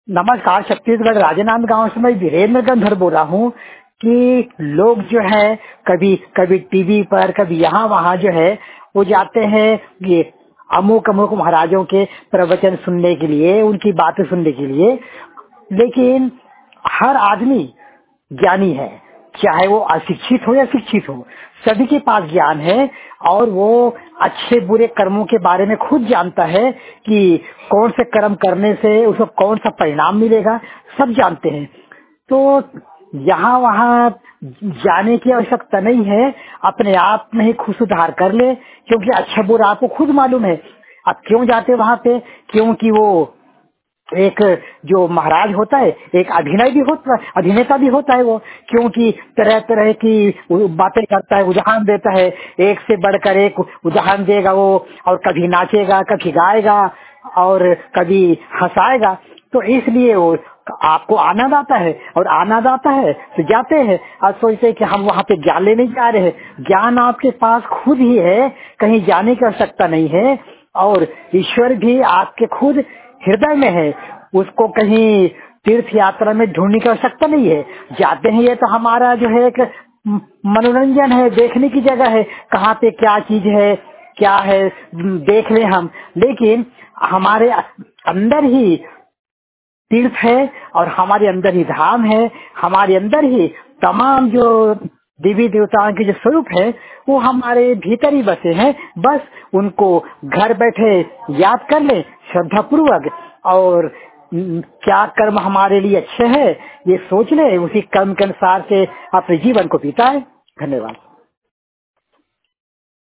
नमस्कार। छत्तीसगढ़ राजनांद गांव से मैं वीरेंद्र गंधर बोल रहा हूँ कि लोग जो है कभी कभी टीवी पर कभी यहाँ वहाँ जो है वो जाते हैं ये अमुक अमुक महाराजों के प्रवचन सुनने के लिए, उनकी बातें सुनने के लिए। लेकिन हर आदमी ज्ञानी है, चाहे वो अशिक्षित हो या शिक्षित हो, सभी के पास ज्ञान है और वो अच्छे बुरे कर्मों के बारे में खुद जानता है कि कौन से कर्म करने से उसको कौन सा परिणाम मिलेगा, सब जानते हैं। तो यहाँ वहाँ जाने की आवश्यकता नहीं है, अपने आप में ही खुद सुधार कर ले, क्योंकि अच्छा बुरा आपको खुद मालूम है। अब क्यों जाते वहाँ पे? क्योंकि वो एक जो महाराज होता है एक अभिनय भी होता है, अभिनेता भी होता है वो, क्योंकि तरह तरह की बातें करता है, उदाहरण देता है, एक से बढ़कर एक उदाहरण देगा वो, और कभी नाचेगा, कभी गाएगा और कभी हंसाएगा। तो इसलिए वो आपको आनंद आता है, और आनंद आता है तो जाते हैं और सोचते हैं कि हम वहाँ पे ज्ञान लेने जा रहे हैं। ज्ञान आपके पास खुद ही है, कहीं जाने की आवश्यकता नहीं है, और ईश्वर भी आपके खुद हृदय में है, उसको कहीं तीर्थ यात्रा में ढूंढने की आवश्यकता नहीं है। जाते हैं, ये तो हमारा जो है एक मनोरंजन है, देखने की जगह है, कहाँ पे क्या चीज है, क्या है, देख ले हम। लेकिन हमारे अंदर ही तीर्थ है और हमारे अंदर ही धाम है, हमारे अंदर ही तमाम जो देवी देवताओं के जो स्वरूप है वो हमारे भीतर ही बसे हैं। बस उनको घर बैठे याद कर ले श्रद्धा पूर्वक, और क्या कर्म हमारे लिए अच्छे है ये सोच ले, उसी कर्म के अनुसार से अपने जीवन को बिताए। धन्यवाद।